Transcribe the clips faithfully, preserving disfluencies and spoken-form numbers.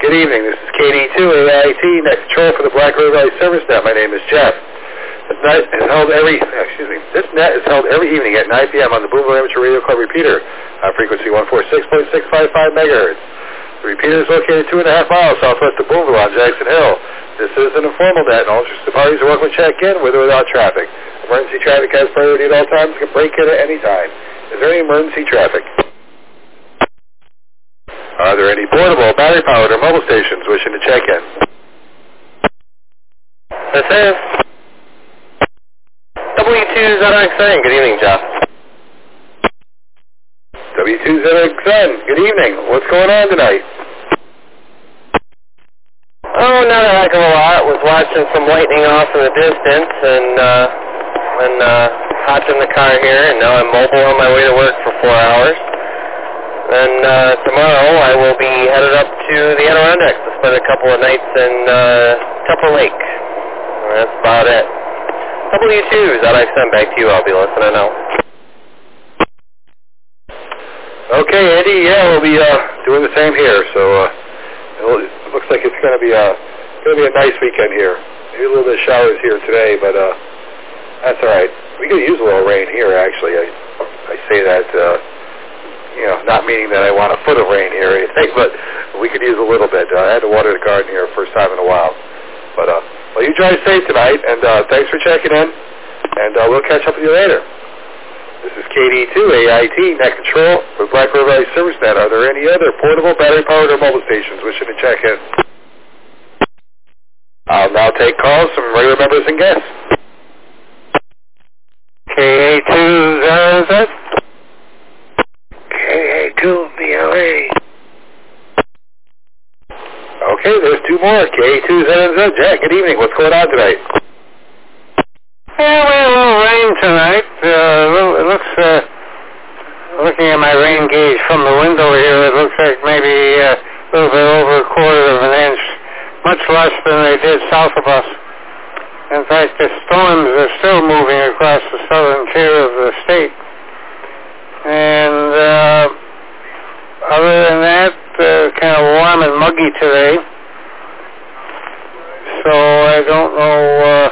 Good evening. This is K D two A I T, Net Control for the Black River Valley Service Net. My name is Jeff. This net is held every, excuse me, this net is held every evening at nine p.m. on the Boonville Amateur Radio Club repeater on frequency one forty-six point six five five megahertz. The repeater is located two and a half miles southwest of Boonville on Jackson Hill. This is an informal net, and all interested parties are welcome to check in with or without traffic. Emergency traffic has priority at all times and can break in at any time. Is there any emergency traffic? Are there any portable, battery-powered, or mobile stations wishing to check in? This is W two Z X N. Good evening, Jeff. W two Z X N. Good evening. What's going on tonight? Oh, not a heck of a lot. Was watching some lightning off in the distance, and uh, when uh, hopped in the car here, and now I'm mobile on my way to work for four hours. And uh, tomorrow I will be headed up to the Adirondacks to spend a couple of nights in uh, Tupper Lake. And that's about it. W two Z X N, back to you. I'll be listening now. Okay, Andy. Yeah, we'll be uh, doing the same here. So uh, it looks like it's going to be a going to be a nice weekend here. Maybe a little bit of showers here today, but uh, that's all right. We could use a little rain here. Actually, I I say that. Uh, You know, not meaning that I want a foot of rain here or anything, but we could use a little bit. Uh, I had to water the garden here first time in a while. But, uh, well, you drive safe tonight, and uh, thanks for checking in, and uh, we'll catch up with you later. This is K D two A I T, Net Control for Black River Valley Service Net. Are there any other portable, battery-powered, or mobile stations wishing to check in? I'll now take calls from regular members and guests. K A two Z Z. K A two B L A. Okay, there's two more. K A two Z Z. Jack, good evening. What's going on tonight? Yeah, we had a little rain tonight. Uh, it looks, uh, looking at my rain gauge from the window here, it looks like maybe uh, a little bit over a quarter of an inch. Much less than they did south of us. In fact, the storms are still moving across the southern tier of the state. And uh, other than that, uh, kind of warm and muggy today. So I don't know. Uh,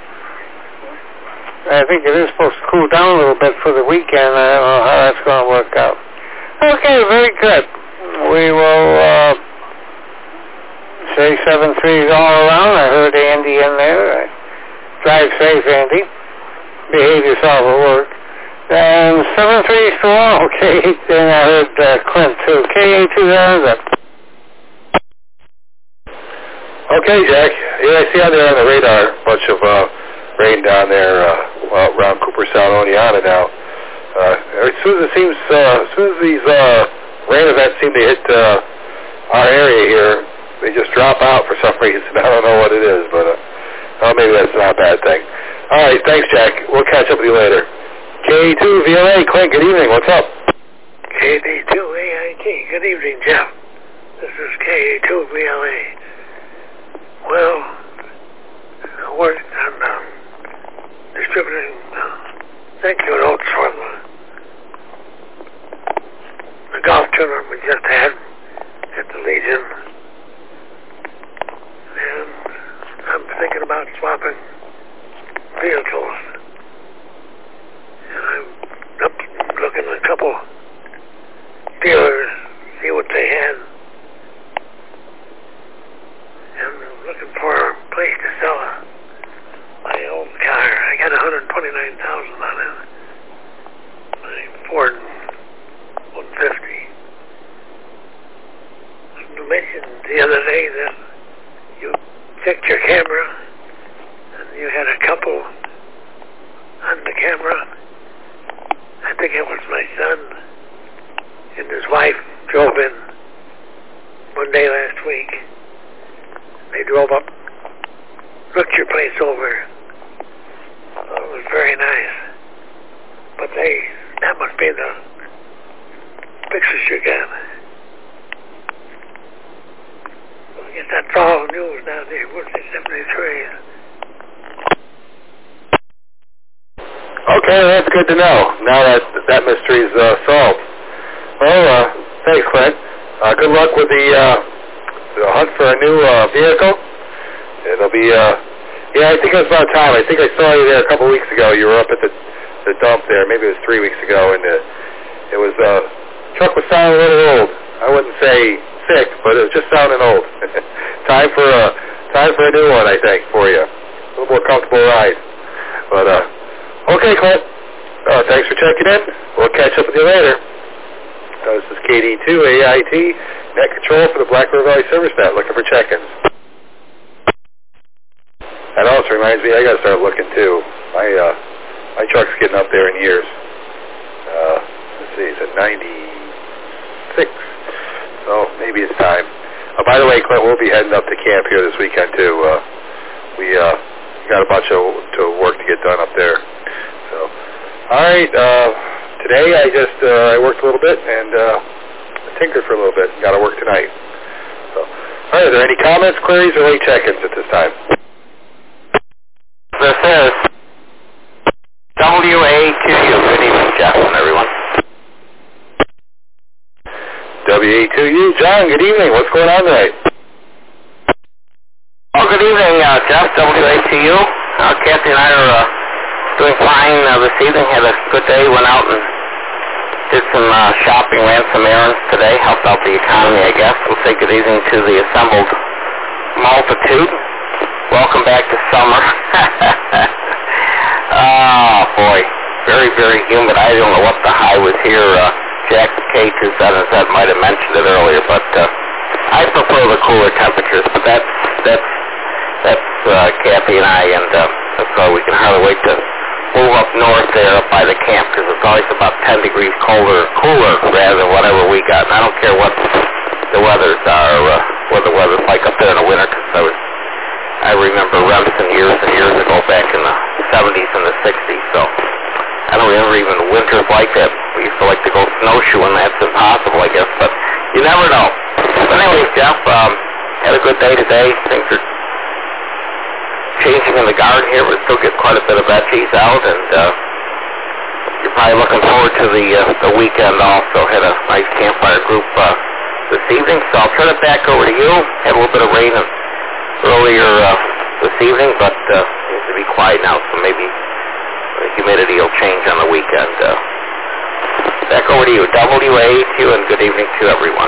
I think it is supposed to cool down a little bit for the weekend. I don't know how that's going to work out. Okay, very good. We will uh, say seven threes all around. I heard Andy in there. Drive safe, Andy. Behave yourself at work. And seven threes to all, okay. Then I heard uh, Clint too. K A two Z Z. Okay, Jack. Yeah, I see out there on the radar a bunch of uh, rain down there uh, well, around Cooperstown, Oneonta now. Uh, as soon as it seems, uh, as soon as these uh, rain events seem to hit uh, our area here, they just drop out for some reason. I don't know what it is, but uh, well, maybe that's not a bad thing. All right, thanks, Jack. We'll catch up with you later. K A two V L A, Clint, good evening. What's up? K D two A I T, good evening, Jeff. This is K A two V L A. Well, I worked on uh, distributing uh, thank you notes for the, the golf tournament we just had at the Legion. And I'm thinking about swapping vehicles. And I'm up looking at a couple dealers, see what they had. And I'm looking for a place to sell a, my old car. I got one hundred twenty-nine thousand on it. My Ford one fifty. You mentioned the other day that you checked your camera and you had a couple on the camera. I think it was my son and his wife drove in one day last week. They drove up, looked your place over. Oh, it was very nice. But they, that must be the pictures you got. I guess that's all news down there. What's the seventy-three? Okay, that's good to know. Now that that mystery's uh, solved. Well, uh, thanks, Clint. Uh, good luck with the uh, the hunt for a new uh, vehicle. It'll be, uh, yeah, I think it was about time. I think I saw you there a couple weeks ago. You were up at the the dump there. Maybe it was three weeks ago, and uh, it was, uh, truck was sounding a little old. I wouldn't say sick, but it was just sounding old. time for a, time for a new one, I think, for you. A little more comfortable ride. But, uh, okay, Clint. Uh, thanks for checking in. We'll catch up with you later. Uh, this is K D two A I T, net control for the Black River Valley Service Net, looking for check-ins. That also reminds me, I got to start looking too. My uh, my truck's getting up there in years. Uh, let's see, it's at ninety-six, so maybe it's time. Uh, by the way, Clint, we'll be heading up to camp here this weekend too. Uh, we uh, got a bunch of to work to get done up there. So, all right. Uh, Today I just, uh, I worked a little bit and uh, tinkered for a little bit. Got to work tonight. So, all right, are there any comments, queries, or late check-ins at this time? This is W A Q U. Good evening, Jeff and everyone. W A Q U. John, good evening. What's going on tonight? Oh, good evening, uh, Jeff, W A Q U. Uh, Kathy and I are uh, doing fine uh, this evening. Had a good day. Went out and did some uh, shopping, ran some errands today, helped out the economy, I guess. We'll say good evening to the assembled multitude. Welcome back to summer. Oh, boy. Very, very humid. I don't know what the high was here. Uh, Jack K two seven Z might have mentioned it earlier, but uh, I prefer the cooler temperatures. But that's, that's, that's uh, Kathy and I, and uh, that's why we can hardly wait to move up north there up by the camp, because it's always about ten degrees colder, cooler rather than whatever we got. And I don't care what the weathers are, uh, what the weather's like up there in the winter, because I was, I remember Remsen years and years ago back in the seventies and the sixties, so I don't remember even winters like that. We used to like to go snowshoeing. That's impossible, I guess, but you never know. But anyways, Jeff, um, had a good day today. Things are changing in the garden here, but still get quite a bit of veggies out, and uh, you're probably looking forward to the uh, the weekend also. Had a nice campfire group uh, this evening, so I'll turn it back over to you. Had a little bit of rain earlier uh, this evening, but uh, seems to be quiet now, so maybe the humidity will change on the weekend. Uh, back over to you, W A Q, and good evening to everyone.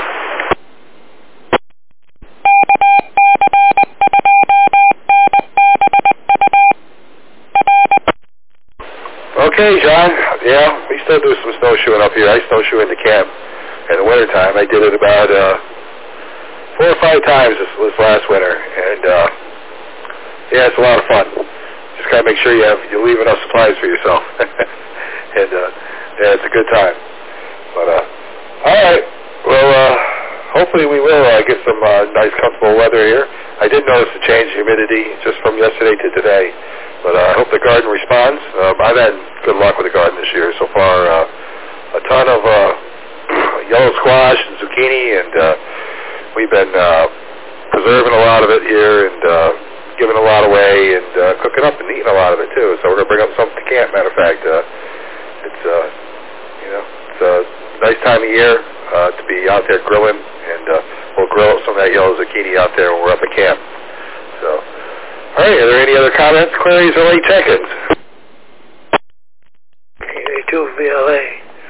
Okay, John. Yeah, we still do some snowshoeing up here. I snowshoe into camp in the wintertime. I did it about uh, four or five times this, this last winter, and uh, yeah, it's a lot of fun. Just gotta make sure you have you leave enough supplies for yourself, and uh, yeah, it's a good time. But uh, all right, well, uh, hopefully we will uh, get some uh, nice, comfortable weather here. I did notice a change in humidity just from yesterday to today. But uh, I hope the garden responds. Um, I've had good luck with the garden this year so far. Uh, a ton of uh, yellow squash and zucchini, and uh, we've been uh, preserving a lot of it here and uh, giving a lot away and uh, cooking up and eating a lot of it too. So we're going to bring up something to camp. Matter of fact, uh, it's uh, you know it's a nice time of year uh, to be out there grilling, and uh, we'll grill some of that yellow zucchini out there when we're up at camp. So. All right, are there any other comments, queries, or late check-ins? K D two V L A.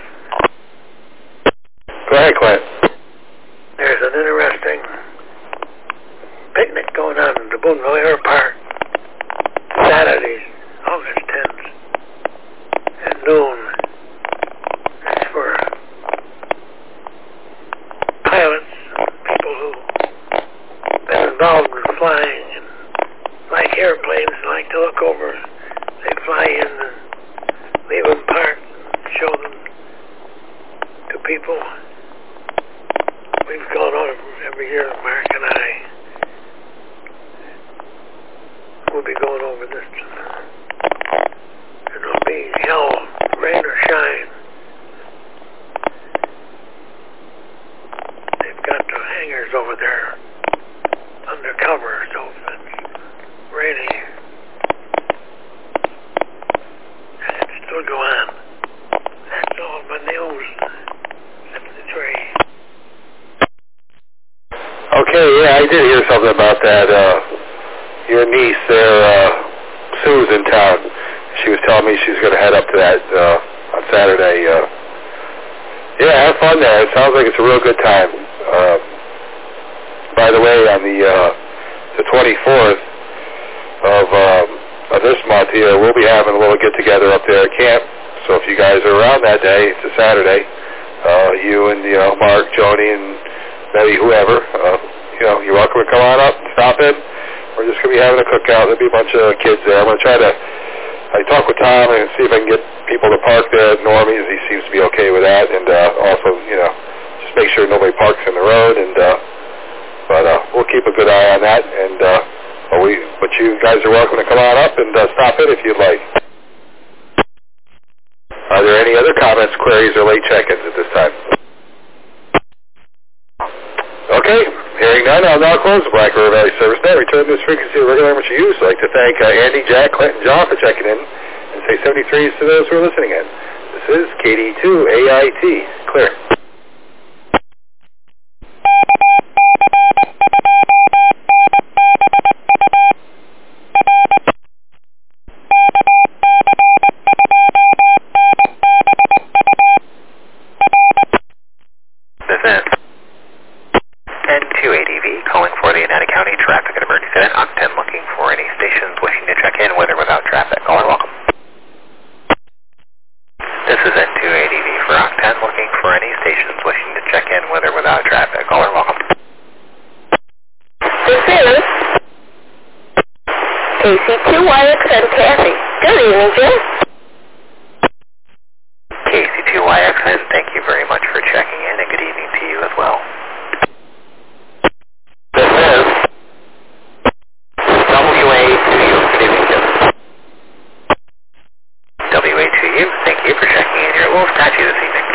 Go ahead, Clint. There's an interesting picnic going on in the Boonville Air Park Saturday, August tenth at noon. It's for pilots, people who've been involved in flying and like airplanes, like to look over. They fly in and leave them parked and show them to people. We've gone over every year, Mark and I. We'll be going over this. It'll be hell, rain or shine. They've got the hangars over there undercover, so if it's raining, and it still go on. That's all my news. That's the tree. Okay, yeah, I did hear something about that. Uh, your niece there, uh, Sue's in town. She was telling me she's going to head up to that uh, on Saturday. Uh, yeah, have fun there. It sounds like it's a real good time. Uh, by the way, on the uh, the twenty-fourth of um, of this month here, we'll be having a little get-together up there at camp. So if you guys are around that day, it's a Saturday, uh, you and, you know, Mark, Joni, and maybe whoever, uh, you know, you're welcome to come on up and stop in. We're just going to be having a cookout. There'll be a bunch of kids there. I'm going to try to, I talk with Tom and see if I can get people to park there at Normie's. He seems to be okay with that. And uh, also, you know, just make sure nobody parks in the road. And uh, But uh, we'll keep a good eye on that. And uh, but, we, but you guys are welcome to come on up and uh, stop in if you'd like. Are there any other comments, queries, or late check-ins at this time? Okay, hearing none, I'll now close the Black River Valley Service Net. Return this frequency of regular much use. I'd like to thank uh, Andy, Jack, Clinton, John for checking in, and say seventy-threes to those who are listening in. This is K D two A I T. Clear. This is N two A D V calling for the United County Traffic and Emergency Center. Octen looking for any stations wishing to check in with or without traffic. Caller, welcome. This is N two A D V for Octen looking for any stations wishing to check in with or without traffic. Caller, welcome. This is K C two Y X N Kathy. Good evening, Jim. K C two Y X N, thank you very much for checking in, and good evening to you as well. This is W A two U. Good evening, Jim. W A two U, thank you for checking in. You're a little scratchy this evening.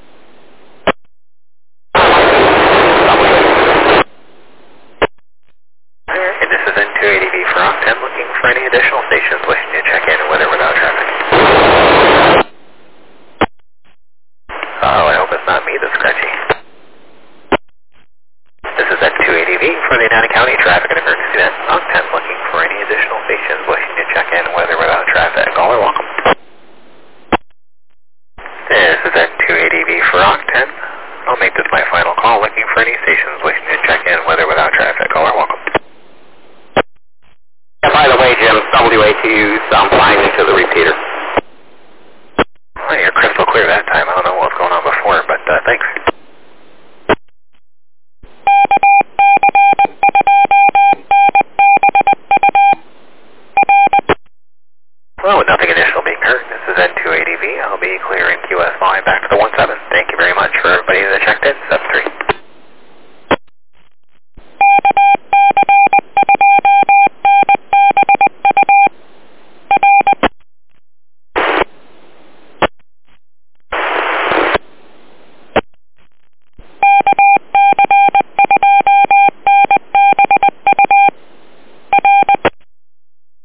And this is N two A D V for Octen looking for any additional stations wishing to check in with or without traffic. Oh, I hope it's not me that's scratchy. This is N two A D V for the United County Traffic and Emergency Net. Octen looking for any additional stations wishing to check in with or without traffic. Caller, welcome. This is N two A D V for Octen. I'll make this my final call looking for any stations wishing to check in with or without traffic. Caller, welcome. And by the way, Jim, W A two U sound fine into the repeater. Well, you're crystal clear that time. I don't know what was going on before, but uh, thanks. Well, with nothing additional being heard, this is N two A D V. I'll be clearing Q S line back to the one seven. Thank you very much for everybody that checked in. seven three.